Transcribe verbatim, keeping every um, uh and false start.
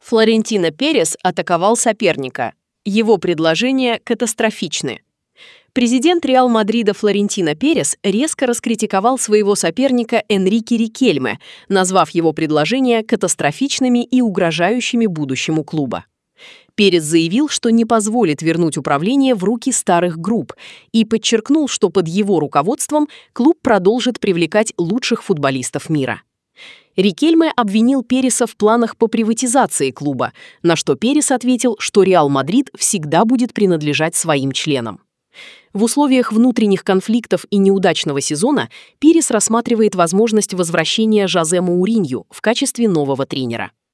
Флорентино Перес атаковал соперника. Его предложения катастрофичны. Президент Реал Мадрида Флорентино Перес резко раскритиковал своего соперника Энрике Рикельме, назвав его предложения катастрофичными и угрожающими будущему клуба. Перес заявил, что не позволит вернуть управление в руки старых групп и подчеркнул, что под его руководством клуб продолжит привлекать лучших футболистов мира. Рикельме обвинил Переса в планах по приватизации клуба, на что Перес ответил, что Реал Мадрид всегда будет принадлежать своим членам. В условиях внутренних конфликтов и неудачного сезона Перес рассматривает возможность возвращения Жозе Моуринью в качестве нового тренера.